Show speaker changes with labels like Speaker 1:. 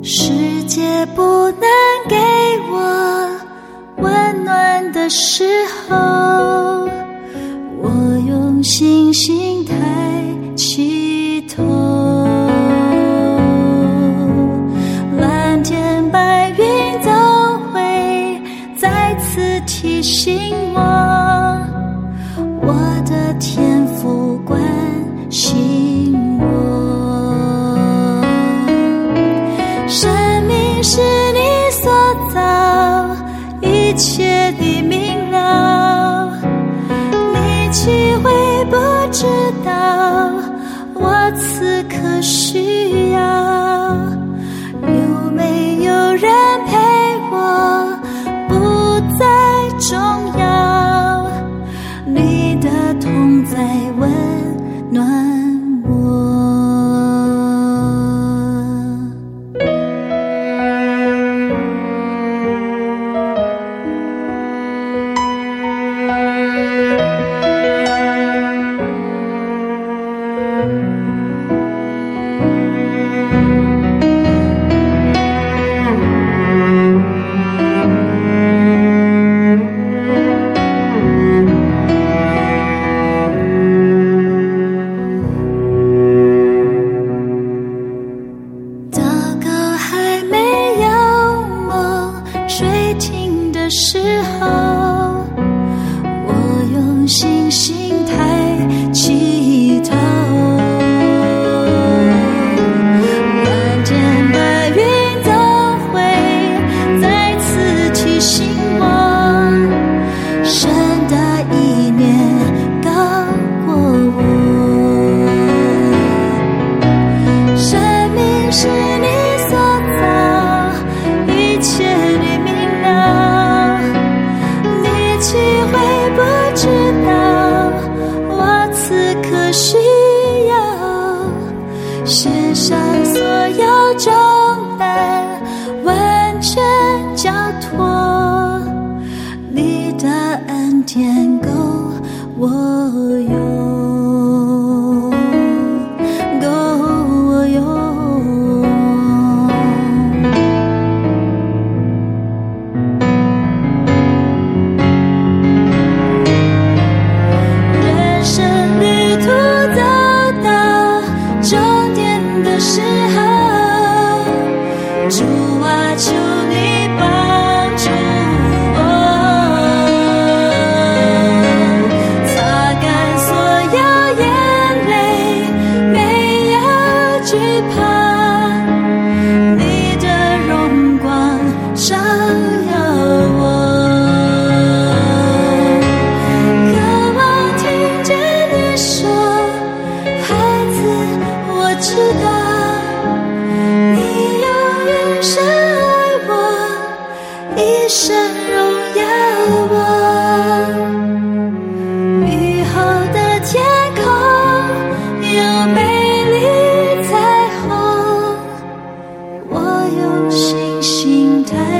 Speaker 1: 世界不能给我温暖的时候，我用星星抬起头，蓝天白云都会再次提醒我，我的天父关心我。生命是你所造，一切的明了，你岂会不知道我此刻需要？有没有人陪我不再重要，你的同在温暖我。时候，我用星星抬起头，蓝天白云都会再次提醒我，神的意念高过我。生命是你所造，一切你明了，岂会不知道我此刻需要？卸下所有重担，完全交托，你的恩典够我用，够我用。时候，主啊，求你帮助我，擦干所有眼泪，没有惧怕，你的荣光照耀我，渴望听见你说，孩子，我知道一生荣耀我，雨后的天空有美丽彩虹，我用星星抬